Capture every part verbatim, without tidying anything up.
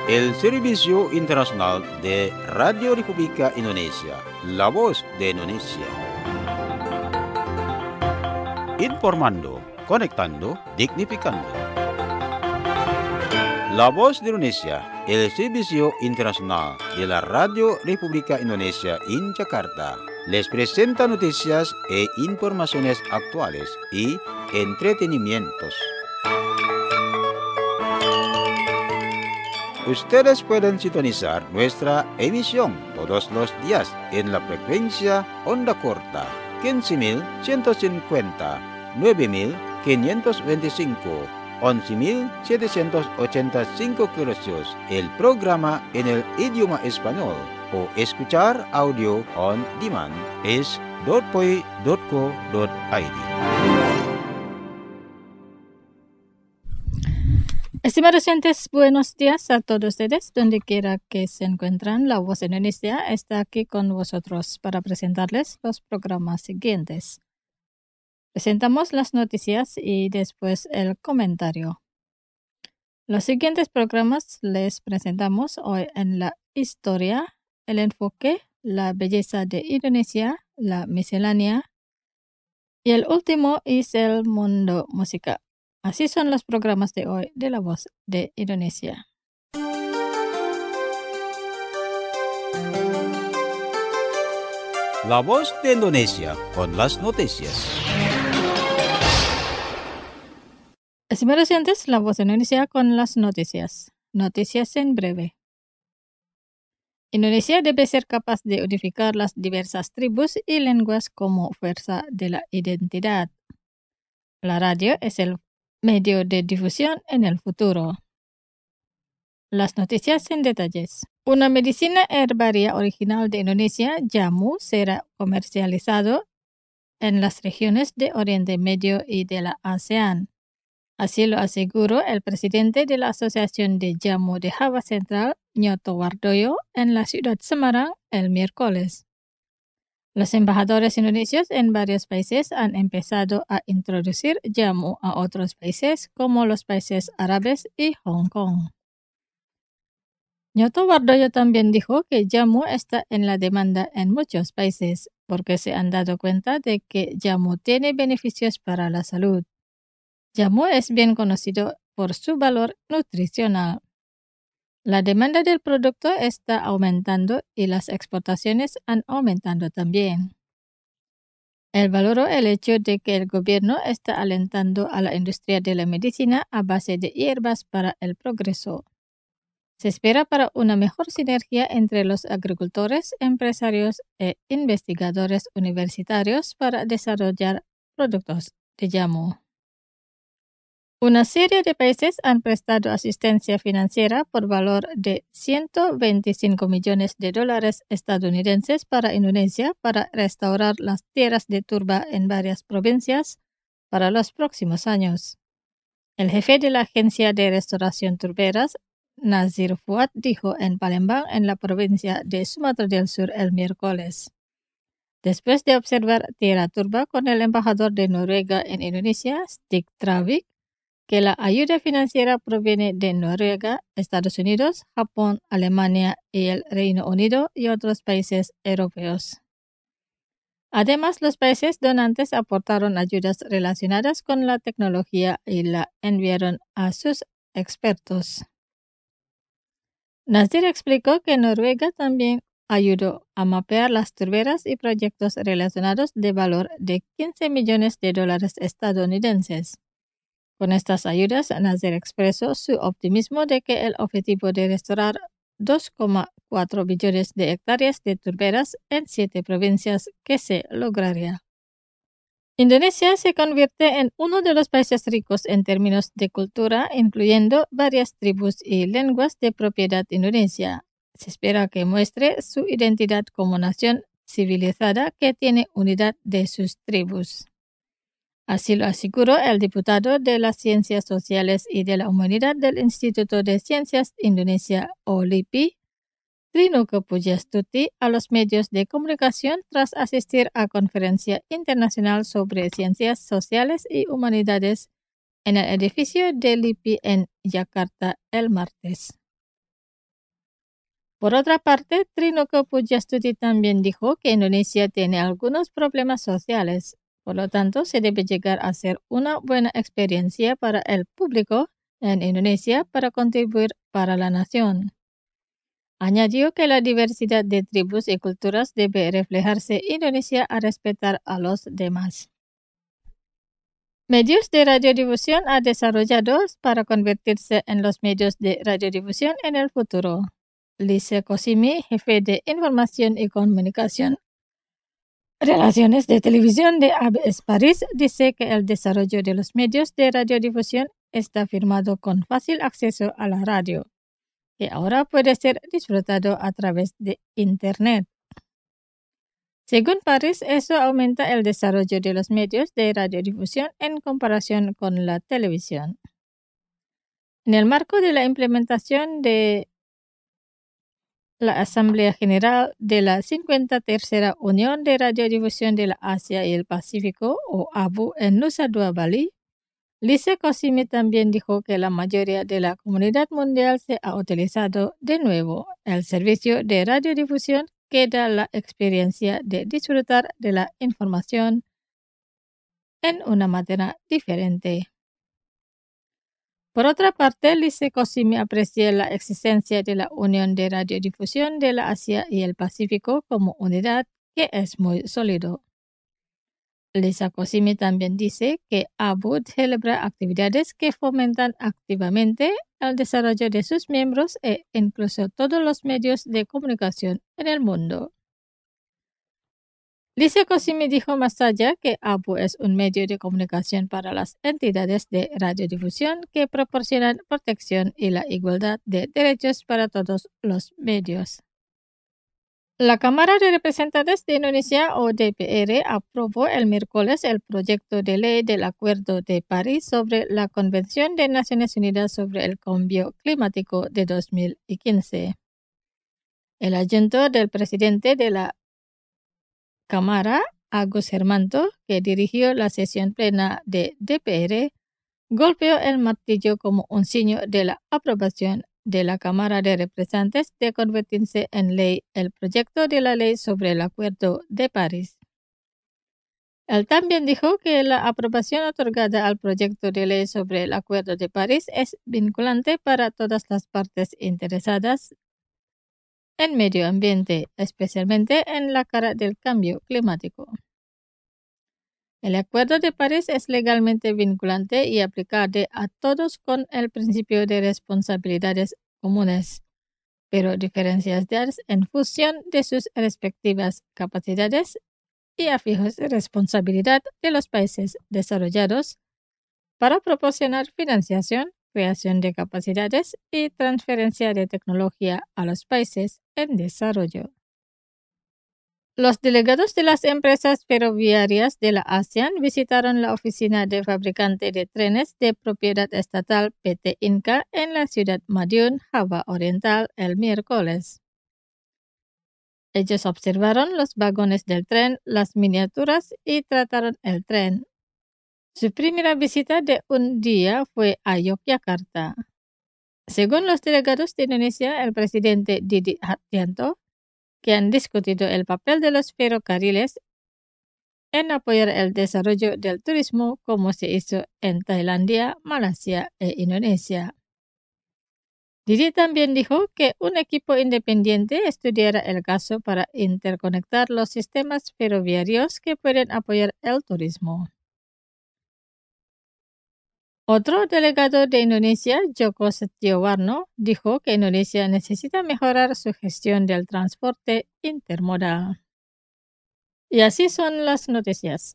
el Servicio Internacional de Radio República Indonesia, la voz de Indonesia. Informando, conectando, dignificando. La voz de Indonesia, el Servicio Internacional de la Radio República Indonesia en Jakarta, les presenta noticias e informaciones actuales y entretenimientos. Ustedes pueden sintonizar nuestra emisión todos los días en la frecuencia onda corta quince mil ciento cincuenta, nueve mil quinientos veinticinco, once mil setecientos ochenta y cinco kHz, el programa en el idioma español, o escuchar audio on demand es dot poi dot co dot i d. Estimados oyentes, buenos días a todos ustedes, donde quiera que se encuentran. La Voz de Indonesia está aquí con vosotros para presentarles los programas siguientes. Presentamos las noticias y después el comentario. Los siguientes programas les presentamos hoy en la historia, el enfoque, la belleza de Indonesia, la miscelánea y el último es el mundo musical. Así son los programas de hoy de La Voz de Indonesia. La Voz de Indonesia con las noticias. Estimados oyentes, La Voz de Indonesia con las noticias. Noticias en breve. Indonesia debe ser capaz de unificar las diversas tribus y lenguas como fuerza de la identidad. La radio es el medio de difusión en el futuro. Las noticias en detalles. Una medicina herbaria original de Indonesia, jamu, será comercializado en las regiones de Oriente Medio y de la ASEAN. Así lo aseguró el presidente de la Asociación de Jamu de Java Central, Nyoto Wardoyo, en la ciudad Semarang el miércoles. Los embajadores indonesios en varios países han empezado a introducir jamu a otros países como los países árabes y Hong Kong. Nyoto Wardoyo también dijo que jamu está en la demanda en muchos países porque se han dado cuenta de que jamu tiene beneficios para la salud. Jamu es bien conocido por su valor nutricional. La demanda del producto está aumentando y las exportaciones han aumentado también. Él valoró el hecho de que el gobierno está alentando a la industria de la medicina a base de hierbas para el progreso. Se espera para una mejor sinergia entre los agricultores, empresarios e investigadores universitarios para desarrollar productos de jamu. Una serie de países han prestado asistencia financiera por valor de ciento veinticinco millones de dólares estadounidenses para Indonesia para restaurar las tierras de turba en varias provincias para los próximos años. El jefe de la Agencia de Restauración Turberas, Nazir Fuad, dijo en Palembang, en la provincia de Sumatra del Sur, el miércoles. Después de observar tierra turba con el embajador de Noruega en Indonesia, Stig Travik, que la ayuda financiera proviene de Noruega, Estados Unidos, Japón, Alemania y el Reino Unido y otros países europeos. Además, los países donantes aportaron ayudas relacionadas con la tecnología y la enviaron a sus expertos. Nazir explicó que Noruega también ayudó a mapear las turberas y proyectos relacionados de valor de quince millones de dólares estadounidenses. Con estas ayudas, Nazir expresó su optimismo de que el objetivo de restaurar dos coma cuatro billones de hectáreas de turberas en siete provincias que se lograría. Indonesia se convierte en uno de los países ricos en términos de cultura, incluyendo varias tribus y lenguas de propiedad indonesia. Se espera que muestre su identidad como nación civilizada que tiene unidad de sus tribus. Así lo aseguró el diputado de las Ciencias Sociales y de la Humanidad del Instituto de Ciencias Indonesia, o L I P I, Trinuke Pujastuti, a los medios de comunicación tras asistir a conferencia internacional sobre ciencias sociales y humanidades en el edificio del L I P I en Yakarta el martes. Por otra parte, Trinoko Pujastuti también dijo que Indonesia tiene algunos problemas sociales, por lo tanto se debe llegar a ser una buena experiencia para el público en Indonesia para contribuir para la nación. Añadió que la diversidad de tribus y culturas debe reflejarse en Indonesia a respetar a los demás. Medios de radiodifusión ha desarrollado para convertirse en los medios de radiodifusión en el futuro. Lise Cosimi, jefe de Información y Comunicación, Relaciones de Televisión de A B S París, dice que el desarrollo de los medios de radiodifusión está firmado con fácil acceso a la radio, que ahora puede ser disfrutado a través de Internet. Según París, eso aumenta el desarrollo de los medios de radiodifusión en comparación con la televisión. En el marco de la implementación de la Asamblea General de la cincuenta tercera Unión de Radiodifusión de la Asia y el Pacífico, o A B U, en Nusa Dua, Bali, Lise Cosimi también dijo que la mayoría de la comunidad mundial se ha utilizado de nuevo el servicio de radiodifusión que da la experiencia de disfrutar de la información en una manera diferente. Por otra parte, Lise Cosimi aprecia la existencia de la Unión de Radiodifusión de la Asia y el Pacífico como unidad que es muy sólido. Lise Cosimi también dice que A B U celebra actividades que fomentan activamente el desarrollo de sus miembros e incluso todos los medios de comunicación en el mundo. Lise Cosimi dijo más allá que A B U es un medio de comunicación para las entidades de radiodifusión que proporcionan protección y la igualdad de derechos para todos los medios. La Cámara de Representantes de Indonesia, o D P R, aprobó el miércoles el proyecto de ley del Acuerdo de París sobre la Convención de Naciones Unidas sobre el Cambio Climático de dos mil quince. El adjunto del presidente de la Cámara, Agus Hermanto, que dirigió la sesión plena de D P R, golpeó el martillo como un signo de la aprobación de la Cámara de Representantes de convertirse en ley el proyecto de la ley sobre el Acuerdo de París. Él también dijo que la aprobación otorgada al proyecto de ley sobre el Acuerdo de París es vinculante para todas las partes interesadas en medio ambiente, especialmente en la cara del cambio climático. El Acuerdo de París es legalmente vinculante y aplicable a todos con el principio de responsabilidades comunes, pero diferenciadas en función de sus respectivas capacidades y a fijos de responsabilidad de los países desarrollados para proporcionar financiación, creación de capacidades y transferencia de tecnología a los países en desarrollo. Los delegados de las empresas ferroviarias de la ASEAN visitaron la oficina del fabricante de trenes de propiedad estatal P T Inka en la ciudad Madiun, Java Oriental, el miércoles. Ellos observaron los vagones del tren, las miniaturas y trataron el tren. Su primera visita de un día fue a Yogyakarta. Según los delegados de Indonesia, el presidente Didi Hardianto, que han discutido el papel de los ferrocarriles en apoyar el desarrollo del turismo como se hizo en Tailandia, Malasia e Indonesia. Didi también dijo que un equipo independiente estudiará el caso para interconectar los sistemas ferroviarios que pueden apoyar el turismo. Otro delegado de Indonesia, Joko Setiowarno, dijo que Indonesia necesita mejorar su gestión del transporte intermodal. Y así son las noticias.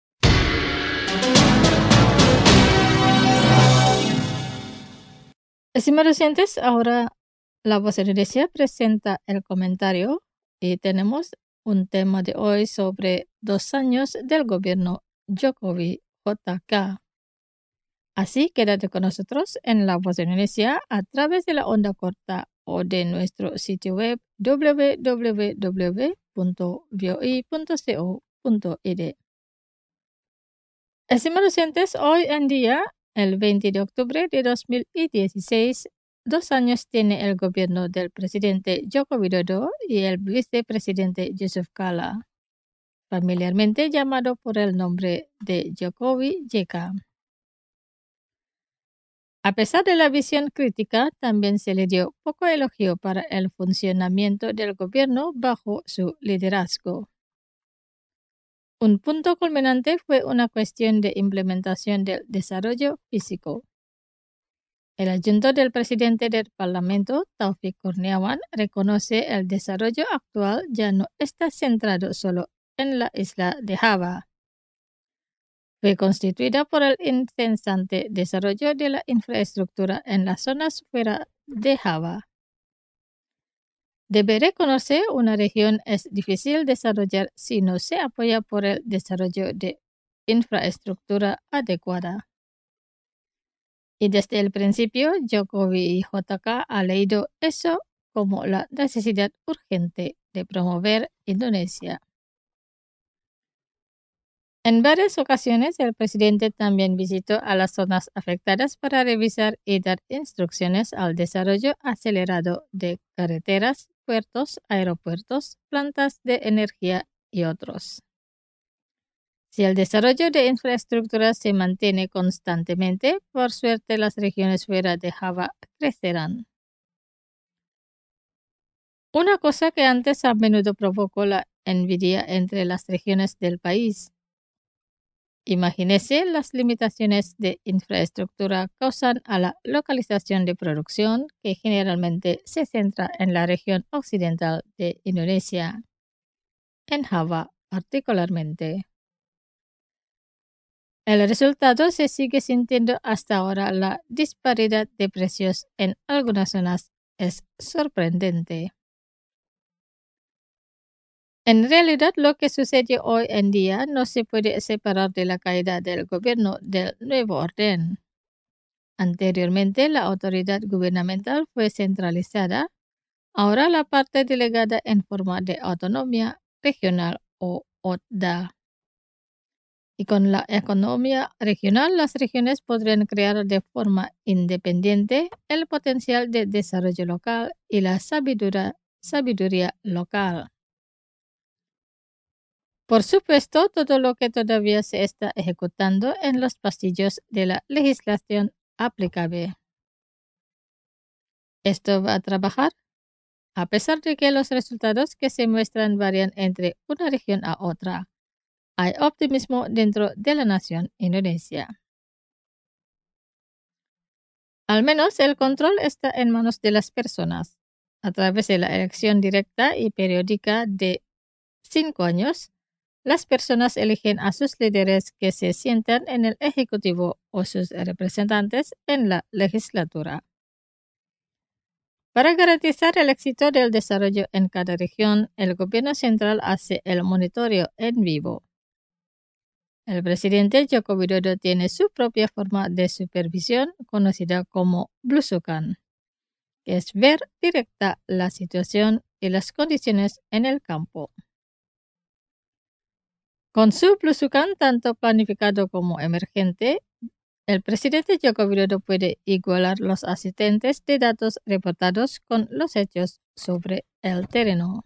Estimados oyentes, ahora La Voz de Indonesia presenta el comentario y tenemos un tema de hoy sobre dos años del gobierno Jokowi J K. Así quédate con nosotros en La Voz de Indonesia a través de la onda corta o de nuestro sitio web w w w punto v o i punto co punto i d. Estimados oyentes, hoy en día, el veinte de octubre de dos mil dieciséis, dos años tiene el gobierno del presidente Joko Widodo y el vicepresidente Yusuf Kala, familiarmente llamado por el nombre de Jokowi J K. A pesar de la visión crítica, también se le dio poco elogio para el funcionamiento del gobierno bajo su liderazgo. Un punto culminante fue una cuestión de implementación del desarrollo físico. El adjunto del presidente del Parlamento, Taufik Kurniawan, reconoce el desarrollo actual ya no está centrado solo en la isla de Java. Fue constituida por el incesante desarrollo de la infraestructura en las zonas fuera de Java. Debe reconocer una región es difícil desarrollar si no se apoya por el desarrollo de infraestructura adecuada. Y desde el principio, Jokowi y J K ha leído eso como la necesidad urgente de promover Indonesia. En varias ocasiones, el presidente también visitó a las zonas afectadas para revisar y dar instrucciones al desarrollo acelerado de carreteras, puertos, aeropuertos, plantas de energía y otros. Si el desarrollo de infraestructuras se mantiene constantemente, por suerte las regiones fuera de Java crecerán. Una cosa que antes a menudo provocó la envidia entre las regiones del país. Imagínese las limitaciones de infraestructura causan a la localización de producción que generalmente se centra en la región occidental de Indonesia, en Java particularmente. El resultado se sigue sintiendo hasta ahora. La disparidad de precios en algunas zonas es sorprendente. En realidad, lo que sucede hoy en día no se puede separar de la caída del gobierno del nuevo orden. Anteriormente, la autoridad gubernamental fue centralizada. Ahora la parte delegada en forma de autonomía regional o O D A. Y con la economía regional, las regiones podrían crear de forma independiente el potencial de desarrollo local y la sabiduría, sabiduría local. Por supuesto, todo lo que todavía se está ejecutando en los pasillos de la legislación aplicable. ¿Esto va a trabajar? A pesar de que los resultados que se muestran varían entre una región a otra, hay optimismo dentro de la nación Indonesia. Al menos el control está en manos de las personas. A través de la elección directa y periódica de cinco años, las personas eligen a sus líderes que se sientan en el Ejecutivo o sus representantes en la legislatura. Para garantizar el éxito del desarrollo en cada región, el gobierno central hace el monitoreo en vivo. El presidente Joko Widodo tiene su propia forma de supervisión conocida como blusukan, que es ver directa la situación y las condiciones en el campo. Con su blusukan tanto planificado como emergente, el presidente Joko Widodo puede igualar los asistentes de datos reportados con los hechos sobre el terreno.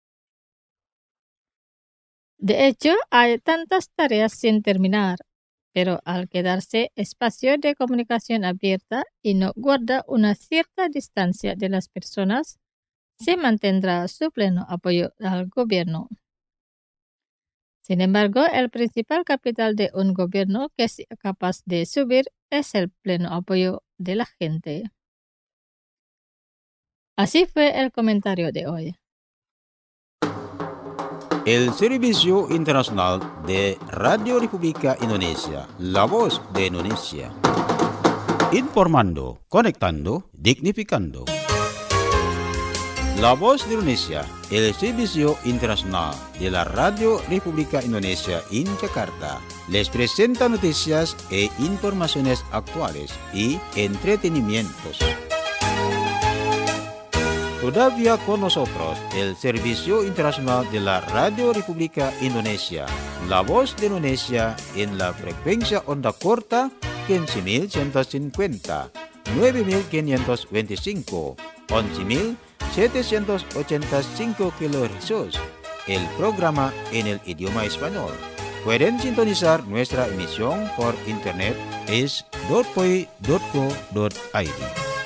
De hecho, hay tantas tareas sin terminar, pero al quedarse espacio de comunicación abierta y no guarda una cierta distancia de las personas, se mantendrá su pleno apoyo al gobierno. Sin embargo, el principal capital de un gobierno que es capaz de subir es el pleno apoyo de la gente. Así fue el comentario de hoy. El Servicio Internacional de Radio República Indonesia, la voz de Indonesia. Informando, conectando, dignificando. La voz de Indonesia, el Servicio Internacional de la Radio República Indonesia en Jakarta, les presenta noticias e informaciones actuales y entretenimientos. Todavía con nosotros el Servicio Internacional de la Radio República Indonesia, la voz de Indonesia en la frecuencia onda corta quince mil ciento cincuenta, nueve mil quinientos veinticinco, once mil setecientos ochenta y cinco kilohercios. El programa en el idioma español. Pueden sintonizar nuestra emisión por internet es dotpoi punto co punto i d.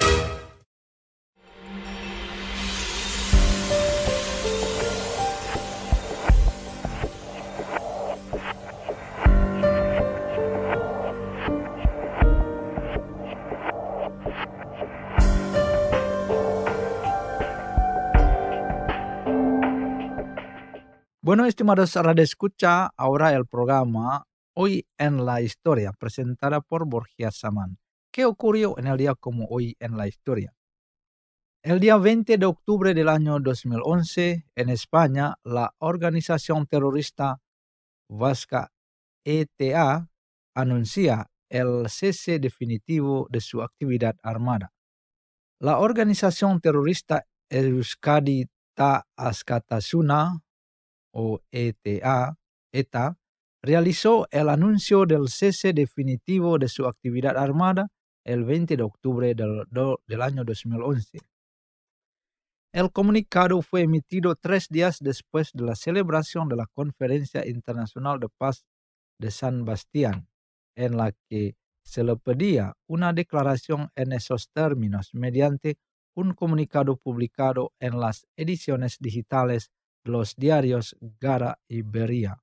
Bueno, estimados radioescucha, ahora el programa Hoy en la Historia, presentada por Borja Samán. ¿Qué ocurrió en el día como hoy en la historia? El día veinte de octubre del año dos mil once, en España, la organización terrorista vasca E T A anuncia el cese definitivo de su actividad armada. La organización terrorista Euskadi Ta Askatasuna o E T A, E T A, realizó el anuncio del cese definitivo de su actividad armada el veinte de octubre del, del año dos mil once. El comunicado fue emitido tres días después de la celebración de la Conferencia Internacional de Paz de San Sebastián, en la que se le pedía una declaración en esos términos mediante un comunicado publicado en las ediciones digitales de los diarios Gara y Beria.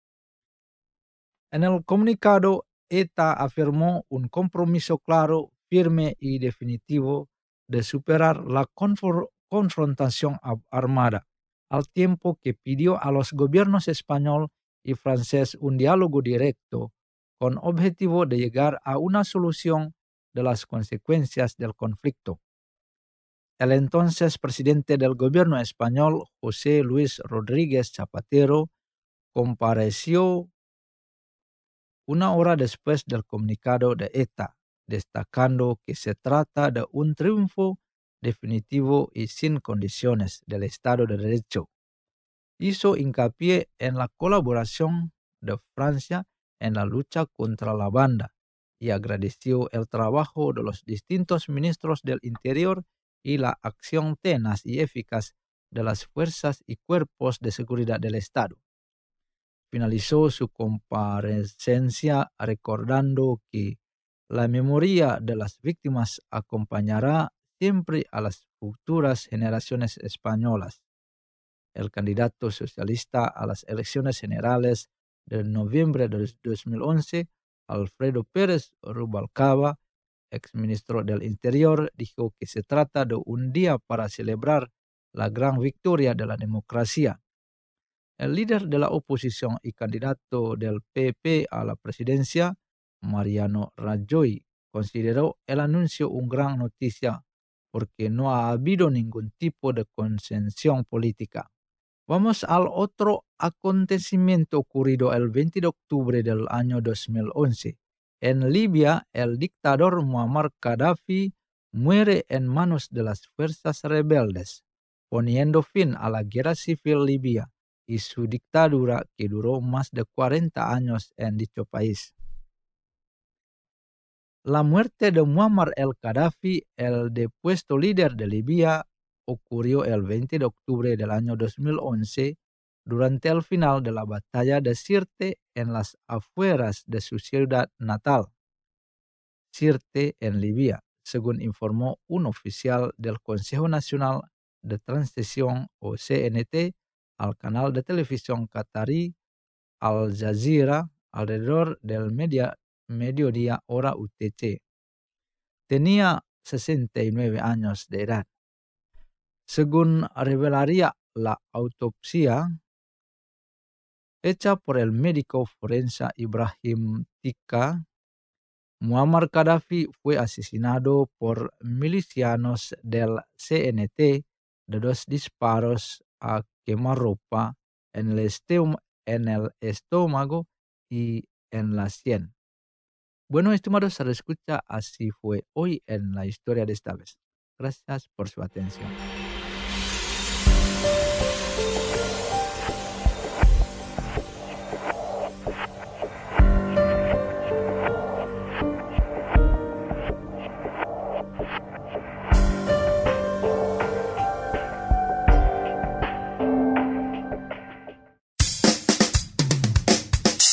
En el comunicado, E T A afirmó un compromiso claro, firme y definitivo de superar la confor- confrontación armada, al tiempo que pidió a los gobiernos español y francés un diálogo directo con objetivo de llegar a una solución de las consecuencias del conflicto. El entonces presidente del gobierno español, José Luis Rodríguez Zapatero, compareció una hora después del comunicado de E T A, destacando que se trata de un triunfo definitivo y sin condiciones del Estado de Derecho. Hizo hincapié en la colaboración de Francia en la lucha contra la banda y agradeció el trabajo de los distintos ministros del Interior y la acción tenaz y eficaz de las fuerzas y cuerpos de seguridad del Estado. Finalizó su comparecencia recordando que la memoria de las víctimas acompañará siempre a las futuras generaciones españolas. El candidato socialista a las elecciones generales de noviembre de dos mil once, Alfredo Pérez Rubalcaba, exministro del Interior, dijo que se trata de un día para celebrar la gran victoria de la democracia. El líder de la oposición y candidato del P P a la presidencia, Mariano Rajoy, consideró el anuncio una gran noticia porque no ha habido ningún tipo de consensión política. Vamos al otro acontecimiento ocurrido el veinte de octubre del año dos mil once. En Libia, el dictador Muammar Gaddafi muere en manos de las fuerzas rebeldes, poniendo fin a la guerra civil libia y su dictadura que duró más de cuarenta años en dicho país. La muerte de Muammar el-Gaddafi, el depuesto líder de Libia, ocurrió el veinte de octubre del año dos mil once durante el final de la batalla de Sirte en las afueras de su ciudad natal, Sirte en Libia, según informó un oficial del Consejo Nacional de Transición o C N T al canal de televisión qatarí Al Jazeera alrededor del media, mediodía hora U T C. Tenía sesenta y nueve años de edad. Según revelaría la autopsia hecha por el médico forense Ibrahim Tika, Muammar Gaddafi fue asesinado por milicianos del C N T de dos disparos a quemarropa en el, estómago, en el estómago y en la sien. Bueno, estimados, se escucha, así fue hoy en la historia de esta vez. Gracias por su atención.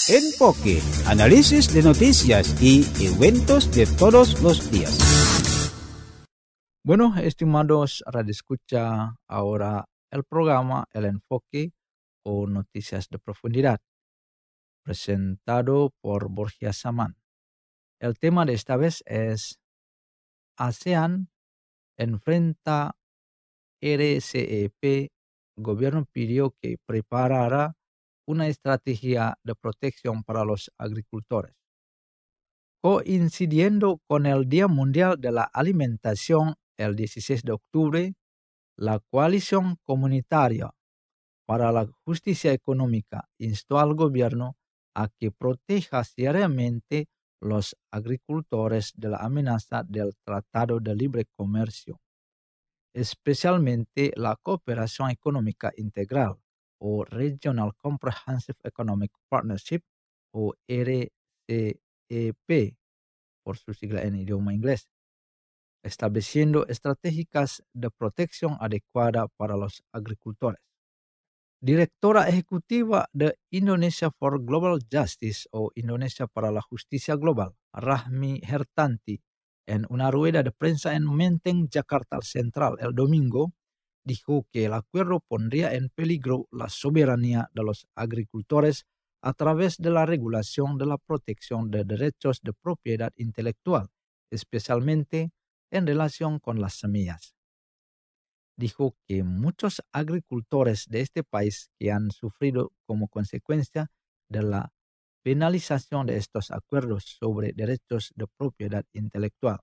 Enfoque, análisis de noticias y eventos de todos los días. Bueno, estimados radioescucha, ahora el programa El Enfoque o Noticias de Profundidad, presentado por Borja Saman. El tema de esta vez es ASEAN enfrenta R C E P. Gobierno pidió que preparara una estrategia de protección para los agricultores. Coincidiendo con el Día Mundial de la Alimentación, el dieciséis de octubre, la Coalición Comunitaria para la Justicia Económica instó al gobierno a que proteja seriamente los agricultores de la amenaza del Tratado de Libre Comercio, especialmente la Cooperación Económica Integral o Regional Comprehensive Economic Partnership o R C E P por su sigla en idioma inglés, estableciendo estrategias de protección adecuada para los agricultores. Directora ejecutiva de Indonesia for Global Justice o Indonesia para la Justicia Global, Rahmi Hertanti, en una rueda de prensa en Menteng, Jakarta Central el domingo, dijo que el acuerdo pondría en peligro la soberanía de los agricultores a través de la regulación de la protección de derechos de propiedad intelectual, especialmente en relación con las semillas. Dijo que muchos agricultores de este país que han sufrido como consecuencia de la penalización de estos acuerdos sobre derechos de propiedad intelectual.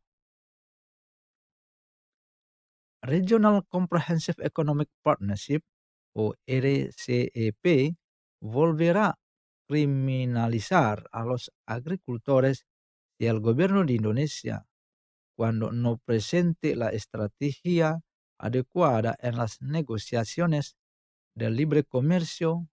Regional Comprehensive Economic Partnership o R C E P volverá a criminalizar a los agricultores si el gobierno de Indonesia, cuando no presente la estrategia adecuada en las negociaciones de libre comercio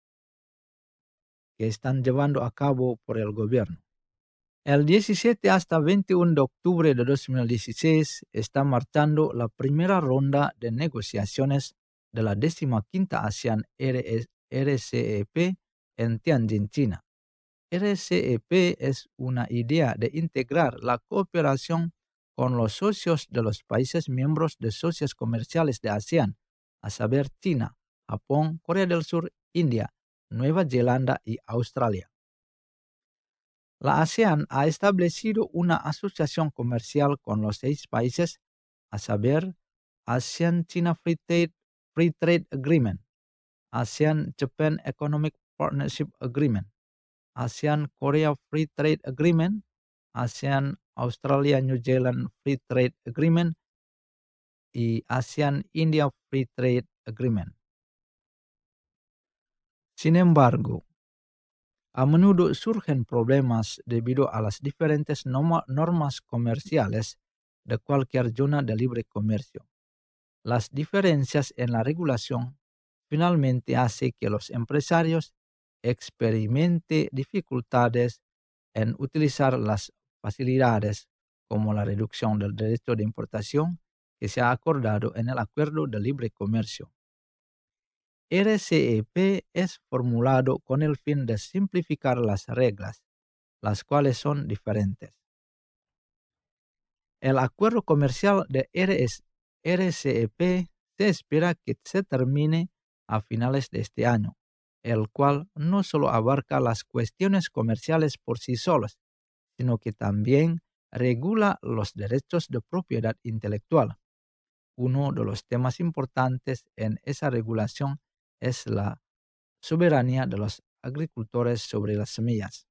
que están llevando a cabo por el gobierno. El diecisiete hasta veintiuno de octubre de dos mil dieciséis está marchando la primera ronda de negociaciones de la decimoquinta ASEAN R C E P en Tianjin, China. R C E P es una idea de integrar la cooperación con los socios de los países miembros de socios comerciales de ASEAN, a saber China, Japón, Corea del Sur, India, Nueva Zelanda y Australia. La ASEAN ha establecido una asociación comercial con los seis países, a saber ASEAN-China Free Trade, Free Trade Agreement, ASEAN-Japan Economic Partnership Agreement, ASEAN-Korea Free Trade Agreement, ASEAN-Australia-New Zealand Free Trade Agreement y ASEAN-India Free Trade Agreement. Sin embargo, a menudo surgen problemas debido a las diferentes normas comerciales de cualquier zona de libre comercio. Las diferencias en la regulación finalmente hacen que los empresarios experimenten dificultades en utilizar las facilidades como la reducción del derecho de importación que se ha acordado en el Acuerdo de Libre Comercio. R C E P es formulado con el fin de simplificar las reglas, las cuales son diferentes. El acuerdo comercial de R C E P se espera que se termine a finales de este año, el cual no solo abarca las cuestiones comerciales por sí solas, sino que también regula los derechos de propiedad intelectual. Uno de los temas importantes en esa regulación es la soberanía de los agricultores sobre las semillas.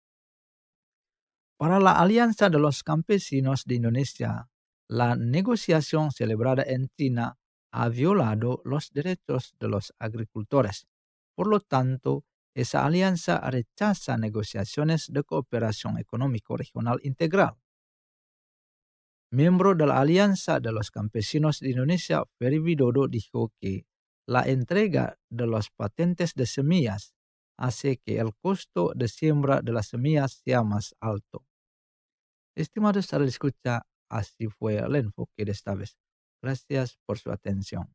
Para la Alianza de los Campesinos de Indonesia, la negociación celebrada en China ha violado los derechos de los agricultores. Por lo tanto, esa alianza rechaza negociaciones de cooperación económica regional integral. Miembro de la Alianza de los Campesinos de Indonesia, Ferry Widodo, dijo que la entrega de los patentes de semillas hace que el costo de siembra de las semillas sea más alto. Estimados radioescucha, así fue el enfoque de esta vez. Gracias por su atención.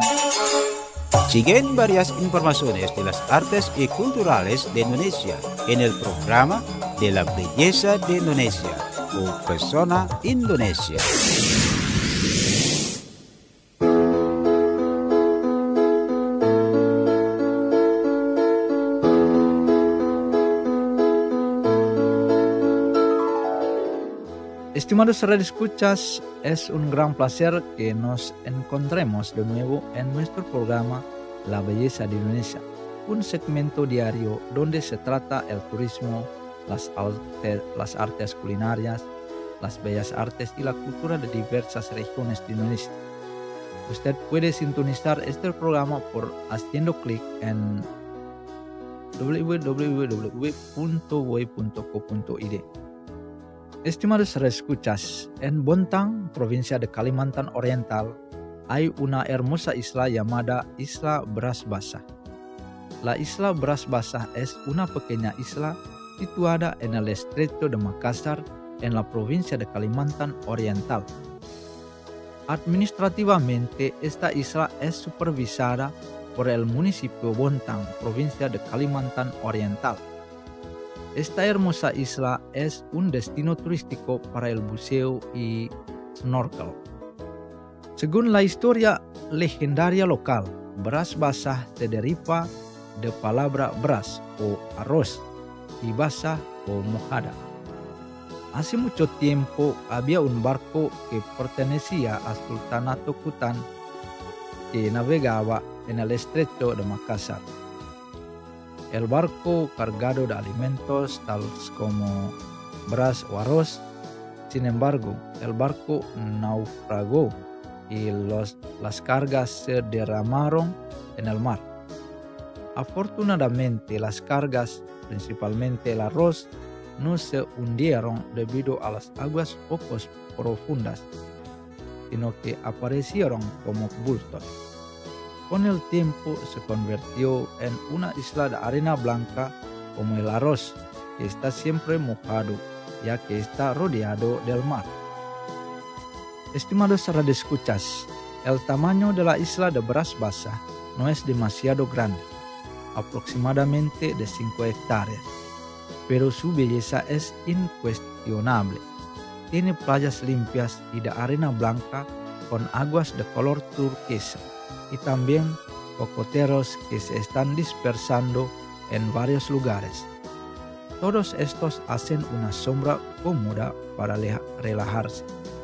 Siguen varias informaciones de las artes y culturales de Indonesia en el programa de la belleza de Indonesia o Persona Indonesia. Estimados radioescuchas, es un gran placer que nos encontremos de nuevo en nuestro programa La Belleza de Indonesia, un segmento diario donde se trata el turismo, las, arte, las artes culinarias, las bellas artes y la cultura de diversas regiones de Indonesia. Usted puede sintonizar este programa por haciendo clic en w w w punto voy punto co punto i d. Estimados reescuchas, en Bontang, provincia de Kalimantan Oriental, hay una hermosa isla llamada Isla Beras Basah. La Isla Beras Basah es una pequeña isla situada en el estrecho de Makassar, en la provincia de Kalimantan Oriental. Administrativamente, esta isla es supervisada por el municipio Bontang, provincia de Kalimantan Oriental. Esta hermosa isla es un destino turístico para el buceo y snorkel. Según la historia legendaria local, Beras Basah se deriva de palabra beras o arroz y basah o mojada. Hace mucho tiempo había un barco que pertenecía al Sultanato Kutan que navegaba en el estrecho de Makassar. El barco cargado de alimentos tales como beras o arroz. Sin embargo, el barco naufragó y los, las cargas se derramaron en el mar. Afortunadamente, las cargas, principalmente el arroz, no se hundieron debido a las aguas poco profundas, sino que aparecieron como bultos. Con el tiempo se convirtió en una isla de arena blanca como el arroz, que está siempre mojado, ya que está rodeado del mar. Estimados radioescuchas, el tamaño de la isla de Beras Basah no es demasiado grande, aproximadamente de cinco hectáreas, pero su belleza es incuestionable. Tiene playas limpias y de arena blanca con aguas de color turquesa, y también cocoteros que se están dispersando en varios lugares. Todos estos hacen una sombra cómoda para relajarse.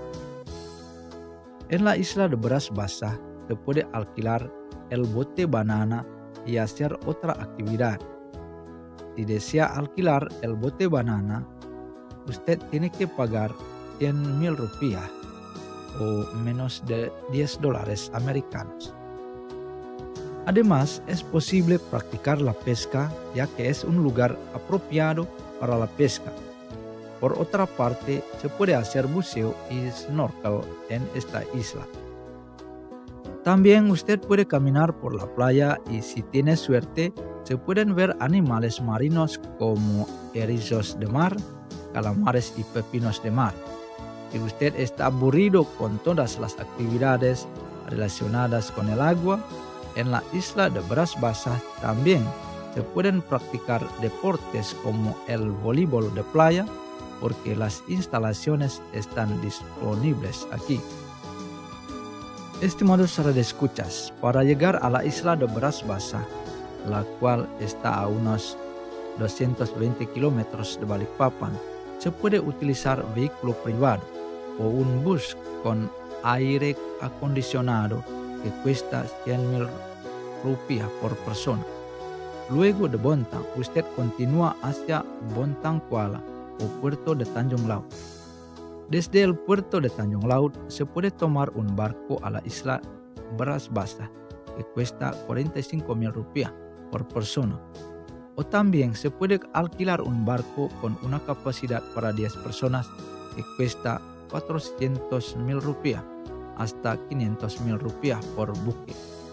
En la isla de Beras Basah se puede alquilar el bote banana y hacer otra actividad. Si desea alquilar el bote banana, usted tiene que pagar cien mil rupiah o menos de diez dólares americanos. Además, es posible practicar la pesca, ya que es un lugar apropiado para la pesca. Por otra parte, se puede hacer buceo y snorkel en esta isla. También usted puede caminar por la playa y si tiene suerte, se pueden ver animales marinos como erizos de mar, calamares y pepinos de mar. Si usted está aburrido con todas las actividades relacionadas con el agua, en la isla de Beras Basah también se pueden practicar deportes como el voleibol de playa, porque las instalaciones están disponibles aquí. Estimados radioescuchas, para llegar a la isla de Beras Basah, la cual está a unos doscientos veinte kilómetros de Balikpapan, se puede utilizar vehículo privado o un bus con aire acondicionado que cuesta cien mil rupiah por persona. Luego de Bontang, usted continúa hacia Bontang Kuala o puerto de Tanjung Laut. Desde el puerto de Tanjung Laut se puede tomar un barco a la isla Beras Basah que cuesta cuarenta y cinco mil rupiah por persona. O también se puede alquilar un barco con una capacidad para diez personas que cuesta cuatrocientos mil rupiah hasta quinientos mil rupiah por buque.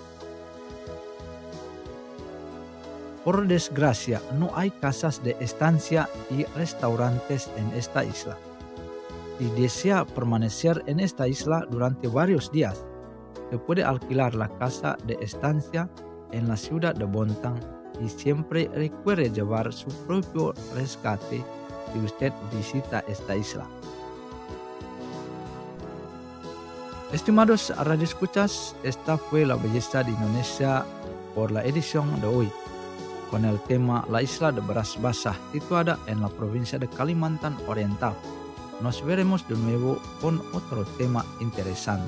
Por desgracia, no hay casas de estancia y restaurantes en esta isla. Si desea permanecer en esta isla durante varios días, se puede alquilar la casa de estancia en la ciudad de Bontang y siempre recuerde llevar su propio rescate si usted visita esta isla. Estimados radioescuchas, esta fue la belleza de Indonesia por la edición de hoy, con el tema La Isla de Beras Basah, situada en la provincia de Kalimantan Oriental. Nos veremos de nuevo con otro tema interesante.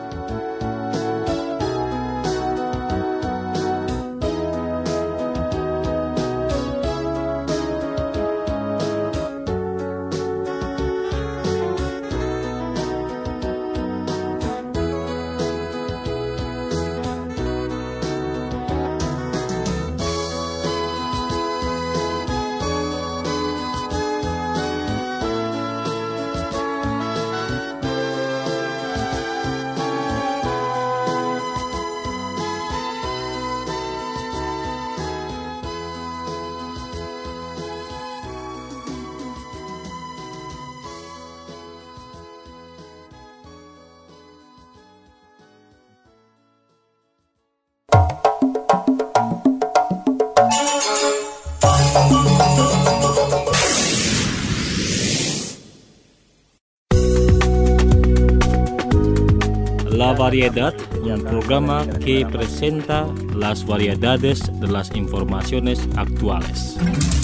La Variedad, un programa que presenta las variedades de las informaciones actuales.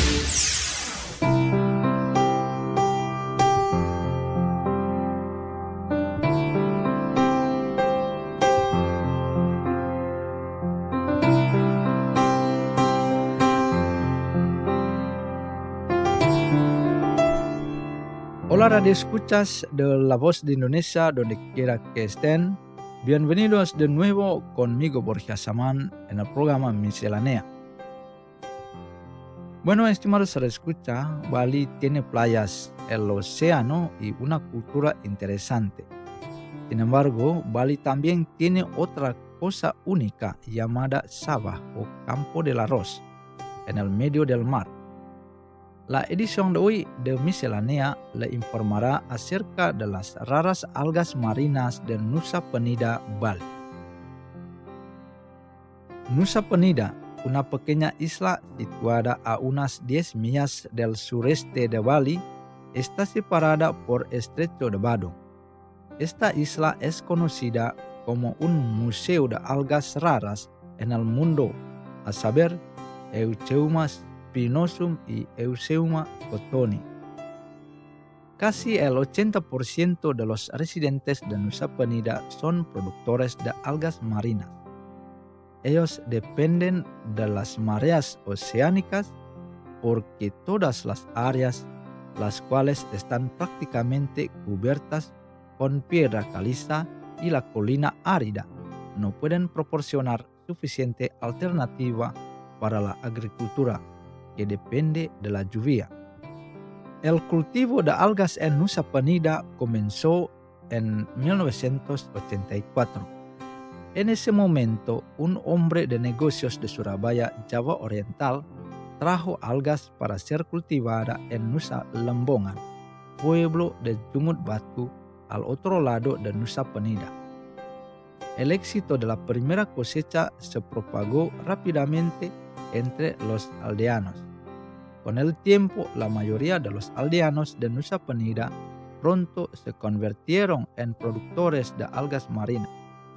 Hola radio escuchas de La Voz de Indonesia donde quiera que estén. Bienvenidos de nuevo conmigo Borja Saman en el programa Miscelánea. Bueno, estimados radio escucha, Bali tiene playas, el océano y una cultura interesante. Sin embargo, Bali también tiene otra cosa única llamada Sabah o Campo del Arroz, en el medio del mar. La edición de hoy de Miscelánea le informará acerca de las raras algas marinas de Nusa Penida, Bali. Nusa Penida, una pequeña isla situada a unas diez millas del sureste de Bali, está separada por Estrecho de Badung. Esta isla es conocida como un museo de algas raras en el mundo, a saber, Eucheuma spinosum y Eucheuma cottoni. Casi el ochenta por ciento de los residentes de Nusa Penida son productores de algas marinas. Ellos dependen de las mareas oceánicas porque todas las áreas, las cuales están prácticamente cubiertas con piedra caliza y la colina árida, no pueden proporcionar suficiente alternativa para la agricultura, que depende de la lluvia. El cultivo de algas en Nusa Penida comenzó en mil novecientos ochenta y cuatro. En ese momento, un hombre de negocios de Surabaya, Java Oriental, trajo algas para ser cultivada en Nusa Lembongan, pueblo de Jungut Batu, al otro lado de Nusa Penida. El éxito de la primera cosecha se propagó rápidamente entre los aldeanos. Con el tiempo, la mayoría de los aldeanos de Nusa Penida pronto se convirtieron en productores de algas marinas.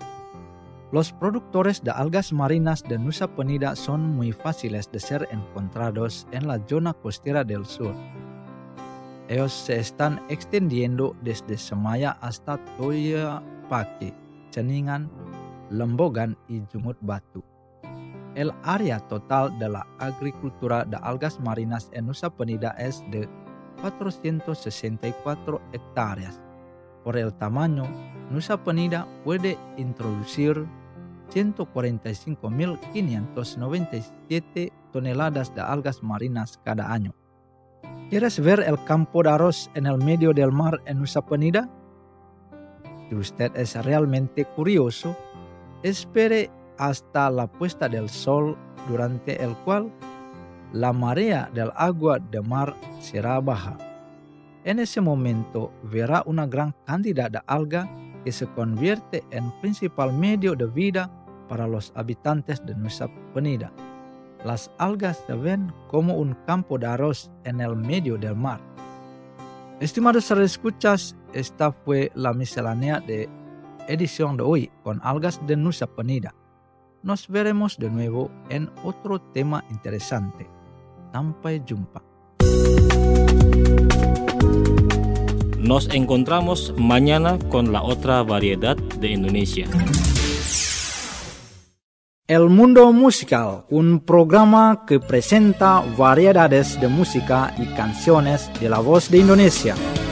Los productores de algas marinas de Nusa Penida son muy fáciles de ser encontrados en la zona costera del sur. Ellos se están extendiendo desde Semaya hasta Toyapake, Ceningan, Lembogan y Jungut Batu. El área total de la agricultura de algas marinas en Nusa Penida es de cuatrocientos sesenta y cuatro hectáreas. Por el tamaño, Nusa Penida puede introducir ciento cuarenta y cinco mil quinientas noventa y siete toneladas de algas marinas cada año. ¿Quieres ver el campo de arroz en el medio del mar en Nusa Penida? Si usted es realmente curioso, espere hasta la puesta del sol, durante el cual la marea del agua de mar será baja. En ese momento verá una gran cantidad de alga que se convierte en principal medio de vida para los habitantes de Nusa Penida. Las algas se ven como un campo de arroz en el medio del mar. Estimados escuchas, esta fue la miscelánea de edición de hoy con algas de Nusa Penida. Nos veremos de nuevo en otro tema interesante. Sampai jumpa. Nos encontramos mañana con la otra variedad de Indonesia. El Mundo Musical, un programa que presenta variedades de música y canciones de la voz de Indonesia.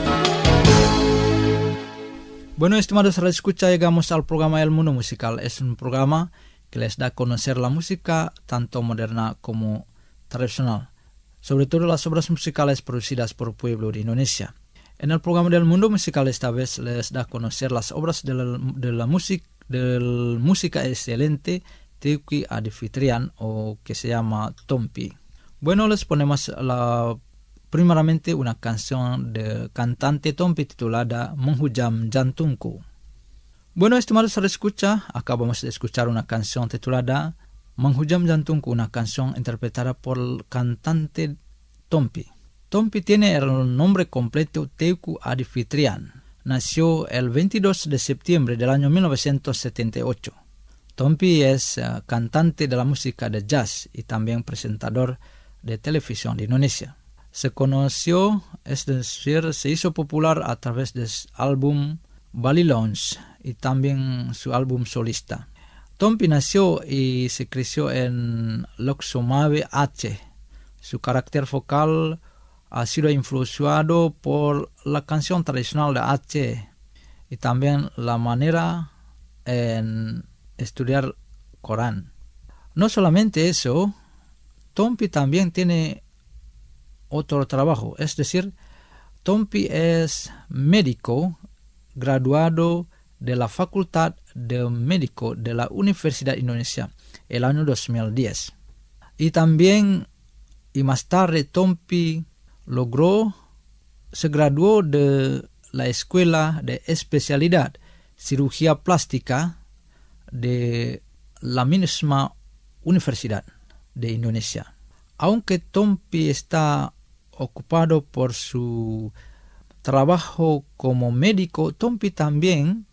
Bueno, estimados escucha, llegamos al programa El Mundo Musical. Es un programa que les da a conocer la música tanto moderna como tradicional, sobre todo las obras musicales producidas por el pueblo de Indonesia. En el programa del Mundo Musical esta vez les da a conocer las obras de la, de la music, de la música excelente Teuku Adi Fitrian, o que se llama Tompi. Bueno, les ponemos la, primeramente una canción de cantante Tompi titulada Menghujam Jantungku. Bueno, estimados escucha, acabamos de escuchar una canción titulada Menghujam Jantungku, una canción interpretada por el cantante Tompi. Tompi tiene el nombre completo Teuku Adi Fitrian. Nació el veintidós de septiembre del año mil novecientos setenta y ocho. Tompi es uh, cantante de la música de jazz y también presentador de televisión de Indonesia. Se conoció, es decir, se hizo popular a través del álbum Bali Lounge y también su álbum solista. Tompi nació y se creció en Lhokseumawe, Aceh. Su carácter vocal ha sido influenciado por la canción tradicional de Aceh y también la manera en estudiar Corán. No solamente eso, Tompi también tiene otro trabajo, es decir, Tompi es médico graduado de la Facultad de Médico de la Universidad Indonesia el año dos mil diez. Y también, y más tarde, Tompi logró, se graduó de la Escuela de Especialidad Cirugía Plástica de la misma Universidad de Indonesia. Aunque Tompi está ocupado por su trabajo como médico, Tompi también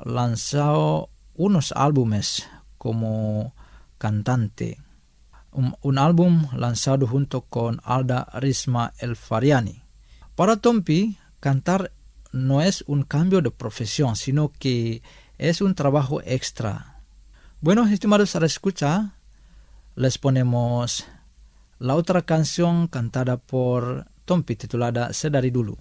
lanzó unos álbumes como cantante. Un, un álbum lanzado junto con Alda Risma El Faryani. Para Tompi, cantar no es un cambio de profesión, sino que es un trabajo extra. Bueno, estimados a la escucha, les ponemos la otra canción cantada por Tompi titulada Sedari Dulu.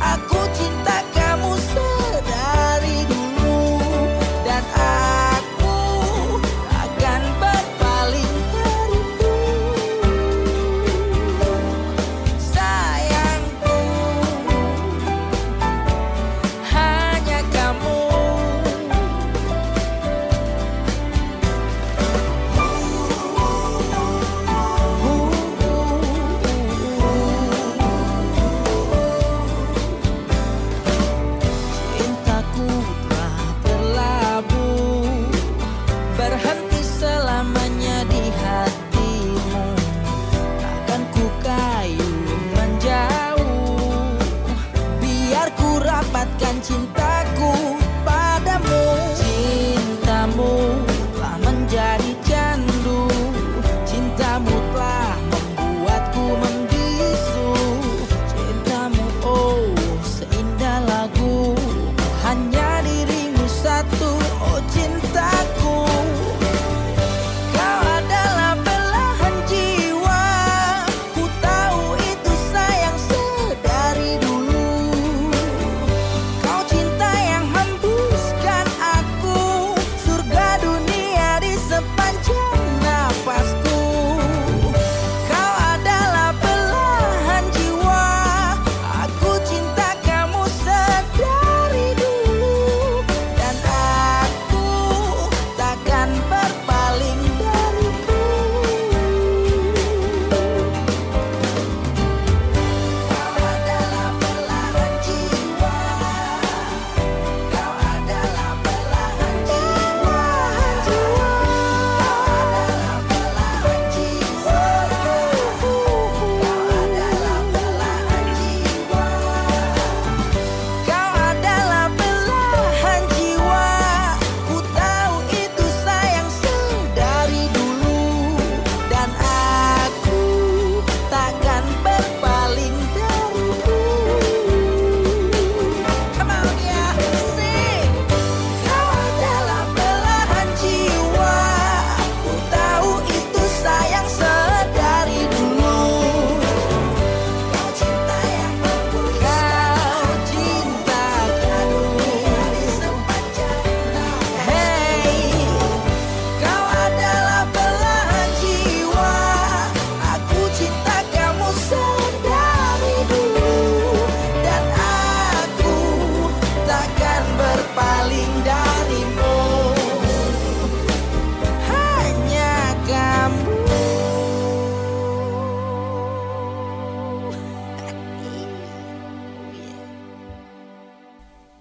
Aku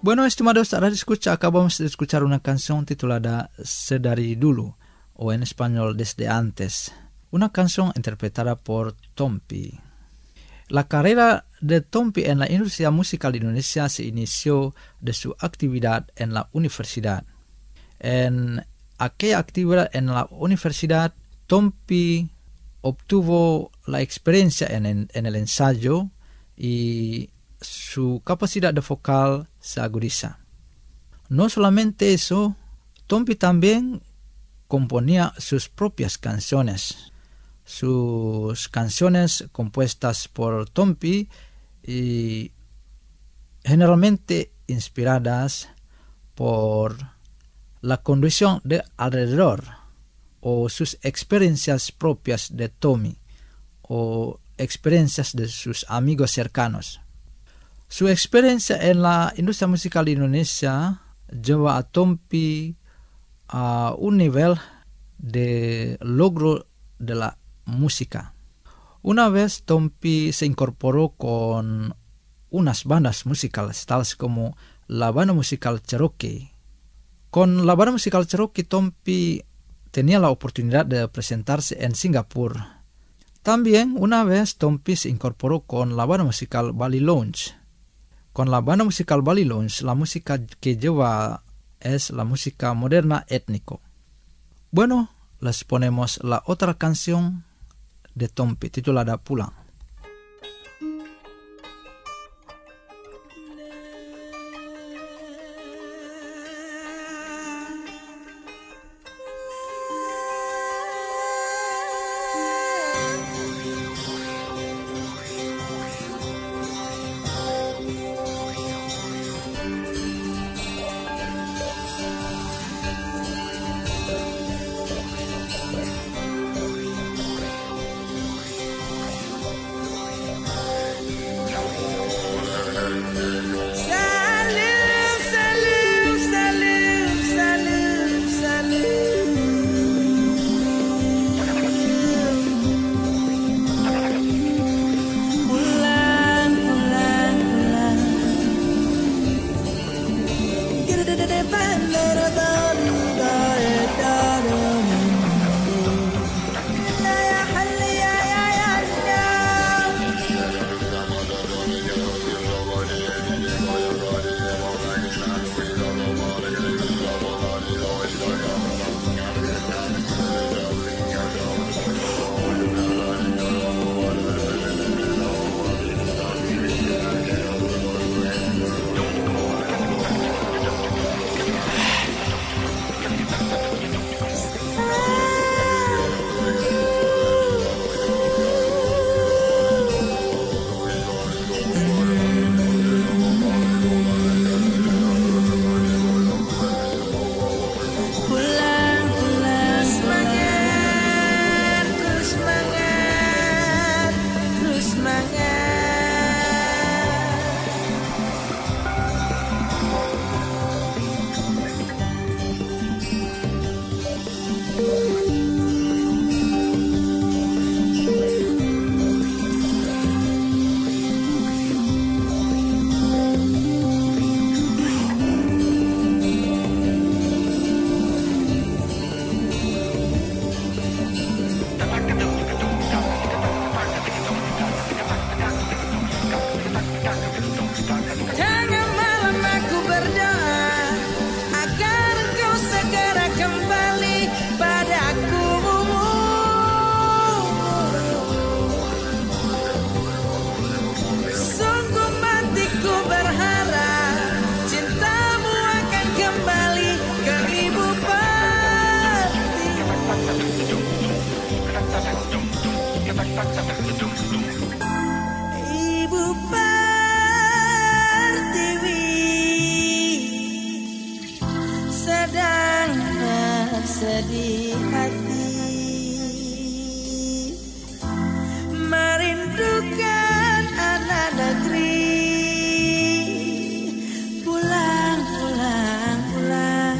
Bueno, estimados, ahora escucha, acabamos de escuchar una canción titulada Sedari Dulu, o en español Desde Antes, una canción interpretada por Tompi. La carrera de Tompi en la industria musical de Indonesia se inició de su actividad en la universidad. En aquella actividad en la universidad, Tompi obtuvo la experiencia en, en, en el ensayo y su capacidad de vocal se agudiza. No solamente eso, Tompi también componía sus propias canciones. Sus canciones compuestas por Tompi y generalmente inspiradas por la condición de alrededor o sus experiencias propias de Tommy o experiencias de sus amigos cercanos. Su experiencia en la industria musical de Indonesia lleva a Tompi a un nivel de logro de la música. Una vez Tompi se incorporó con unas bandas musicales tales como la banda musical Cherokee. Con la banda musical Cherokee, Tompi tenía la oportunidad de presentarse en Singapura. También una vez Tompi se incorporó con la banda musical Bali Lounge. Con la banda musical Bali Lounge, la música que lleva es la música moderna étnico. Bueno, les ponemos la otra canción de Tompi titulada Pulang. Sedih hati merindukan anak negeri. Pulang, pulang, pulang.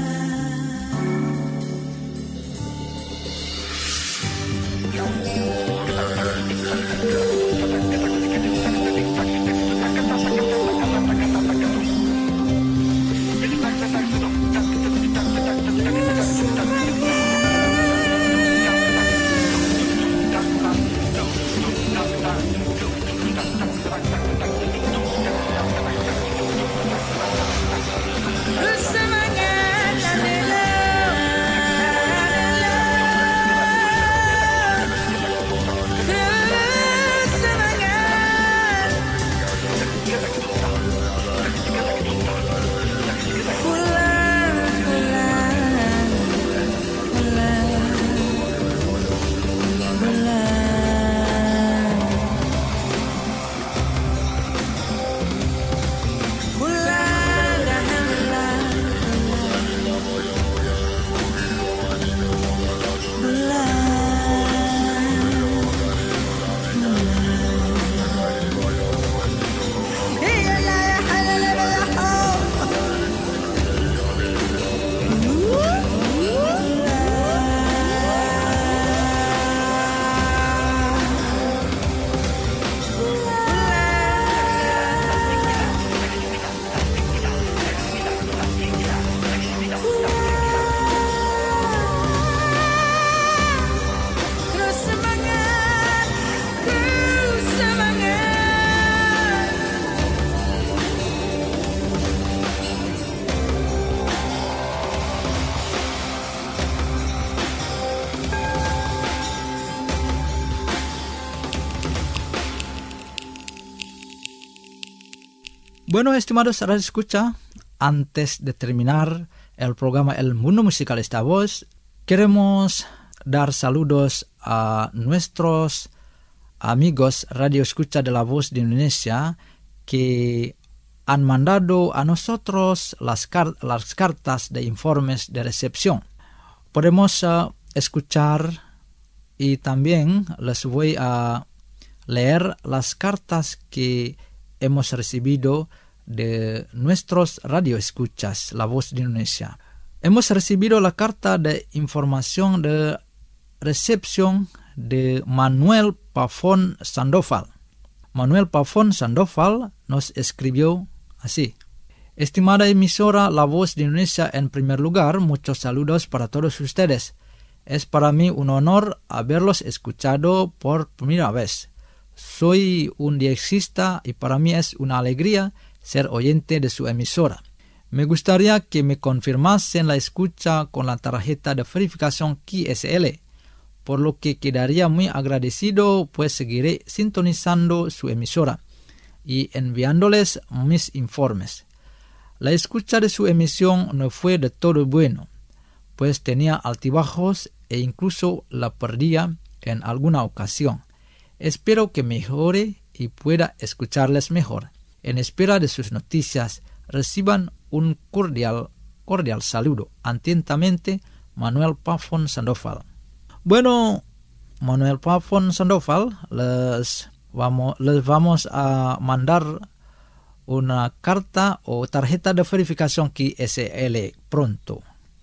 Bueno, estimados radio escucha, antes de terminar el programa El Mundo Musical Esta Voz, queremos dar saludos a nuestros amigos radio escucha de la Voz de Indonesia que han mandado a nosotros las, car- las cartas de informes de recepción. Podemos uh, escuchar y también les voy a leer las cartas que hemos recibido de nuestros radioescuchas, La Voz de Indonesia. Hemos recibido la carta de información de recepción de Manuel Pavón Sandoval. Manuel Pavón Sandoval nos escribió así: Estimada emisora La Voz de Indonesia, en primer lugar, muchos saludos para todos ustedes. Es para mí un honor haberlos escuchado por primera vez. Soy un diexista y para mí es una alegría ser oyente de su emisora. Me gustaría que me confirmasen la escucha con la tarjeta de verificación Q S L, por lo que quedaría muy agradecido, pues seguiré sintonizando su emisora y enviándoles mis informes. La escucha de su emisión no fue de todo bueno, pues tenía altibajos e incluso la perdía en alguna ocasión. Espero que mejore y pueda escucharles mejor. En espera de sus noticias, reciban un cordial, cordial saludo. Atentamente, Manuel Pavón Sandoval. Bueno, Manuel Pavón Sandoval, les vamos, les vamos a mandar una carta o tarjeta de verificación Q S L pronto.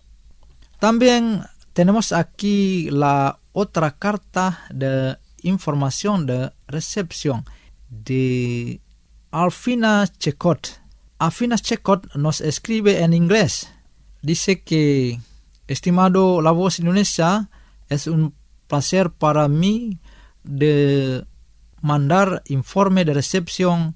También tenemos aquí la otra carta de información de recepción de Alfina Checot. Alfina Checot nos escribe en inglés. Dice que, estimado La Voz Indonesia, es un placer para mí de mandar informe de recepción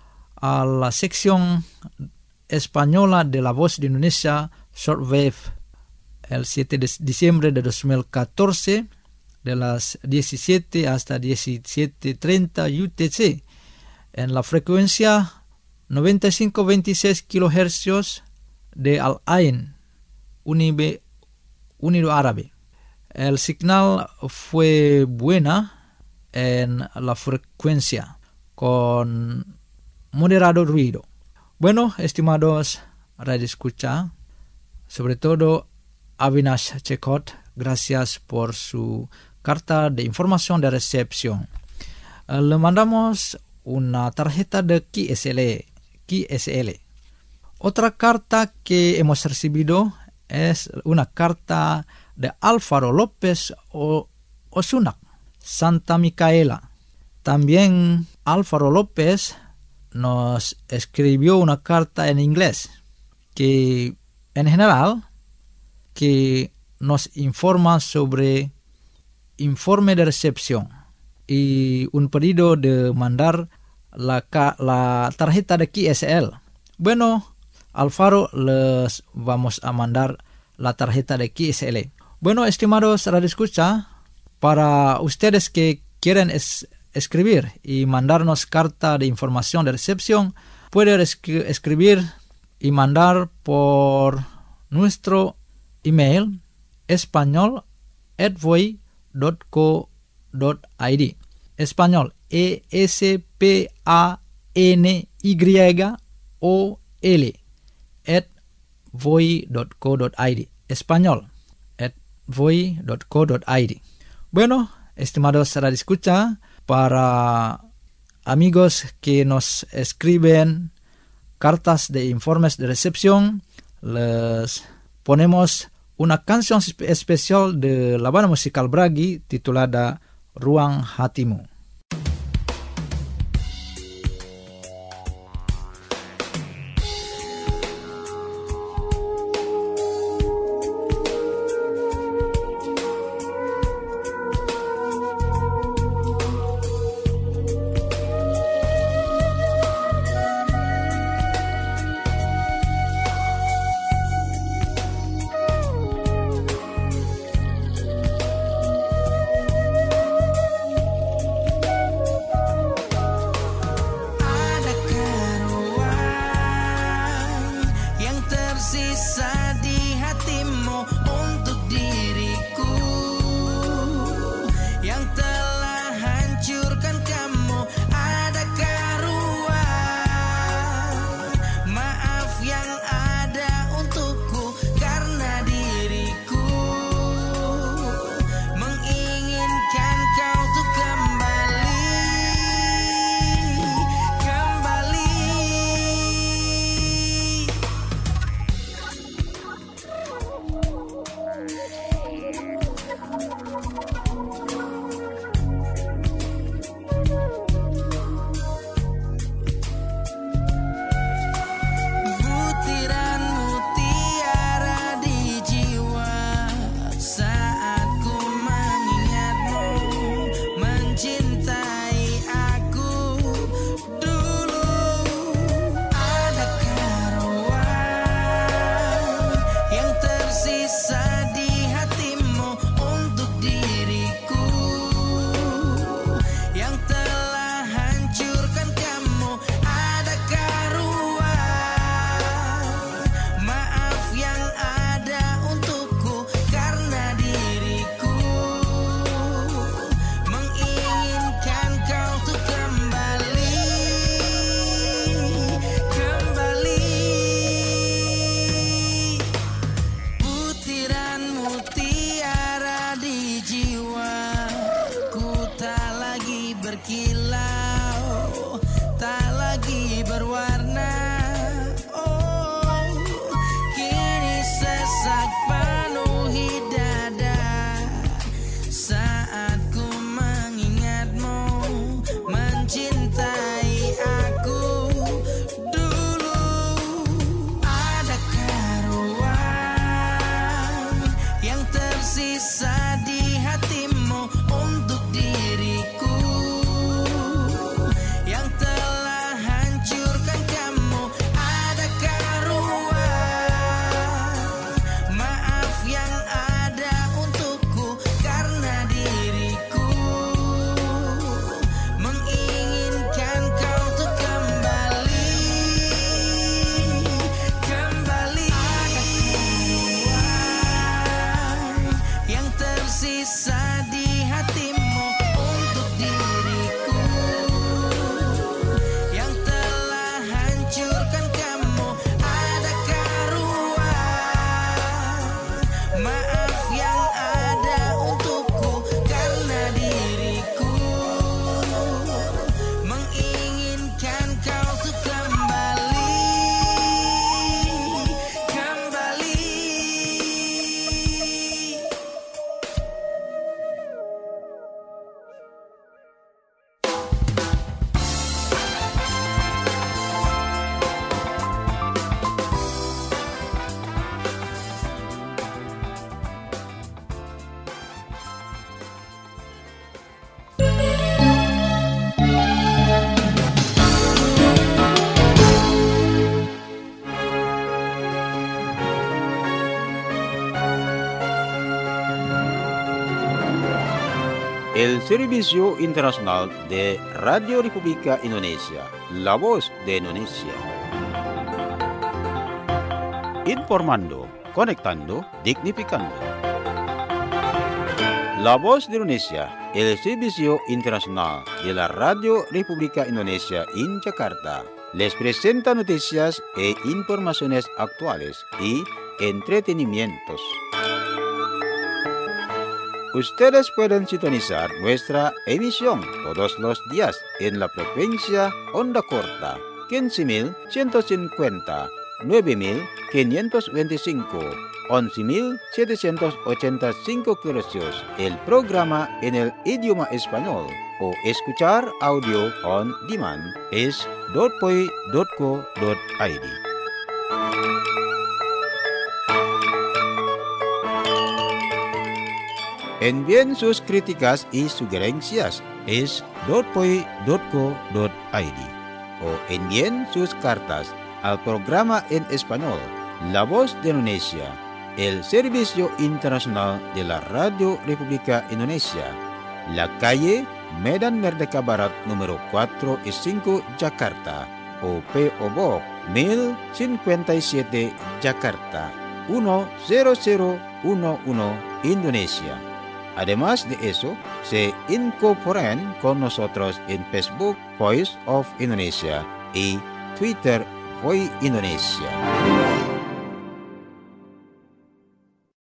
a la sección española de La Voz de Indonesia Shortwave el siete de diciembre de dos mil catorce de las diecisiete hasta diecisiete treinta U T C en la frecuencia noventa y cinco punto veintiséis kilohercios de Al Ain, Unibe, Unido Árabe. El señal fue buena en la frecuencia con moderado ruido. Bueno, estimados radioescucha, sobre todo Avinash Checot, gracias por su carta de información de recepción. Le mandamos una tarjeta de Q S L. Q S L. Otra carta que hemos recibido es una carta de Álvaro López Osuna, Santa Micaela. También Álvaro López nos escribió una carta en inglés que en general que nos informa sobre informe de recepción y un pedido de mandar la, la tarjeta de Q S L. Bueno, Alfaro, les vamos a mandar la tarjeta de Q S L. Bueno, estimados radioescucha, para ustedes que quieren es, escribir y mandarnos carta de información de recepción, pueden escri- escribir y mandar por nuestro email español at voi punto co punto id. Español, E S P A N Y O L at voi punto co punto id. Español at voi punto co punto id. Bueno, estimados radioescucha, para amigos que nos escriben cartas de informes de recepción, les ponemos una canción especial de la banda musical Bragi titulada Ruang Hatimu. untuk diriku yang telah hancurkan kamu. Adakah ruang maaf yang ada untukku, karena diriku menginginkan kau tuh kembali, kembali. Butiran mutiara di jiwa saat ku mengingatmu, mencintai aku dulu. Adakah ruang yang tersisa di hatimu untuk diriku yang telah hancurkan kamu? Adakah ruang maaf yang ada untukku, karena diriku menginginkan kau tuh kembali, kembali. Butiran mutiara di jiwa ku tak lagi berkilau, tak lagi berwarna. Oh, kini sesak penuhi dada saat ku mengingatmu, mencintai aku dulu. Adakah ruang yang tersisa di hatimu untuk diriku yang telah hancurkan kamu? Adakah ruang maaf yang ada untukku, karena diriku menginginkan kau tuh kembali, kembali. Adakah ruang yang tersisa di hatimu untuk diriku yang telah hancurkan kamu? Adakah ruang maaf yang ada untukku, karena diriku menginginkan kau tuh kembali, kembali. El Servicio Internacional de Radio República Indonesia, La Voz de Indonesia. Informando, conectando, dignificando. La Voz de Indonesia, el Servicio Internacional de la Radio República Indonesia en Jakarta, les presenta noticias e informaciones actuales y entretenimientos. Ustedes pueden sintonizar nuestra emisión todos los días en la frecuencia onda corta quince mil ciento cincuenta, nueve mil quinientos veinticinco, once mil setecientos ochenta y cinco kHz, el programa en el idioma español, o escuchar audio on demand es dot p o i dot co dot i d. Envíen sus críticas y sugerencias es dot p o i dot co dot i d o envíen sus cartas al programa en español La Voz de Indonesia, el Servicio Internacional de la Radio República Indonesia, la calle Medan Merdeka Barat número cuatro y cinco, Jakarta, o P O Box mil cincuenta y siete, Jakarta, uno cero cero uno uno Indonesia. Además de eso, se incorporan con nosotros en Facebook Voice of Indonesia y Twitter Voice Indonesia.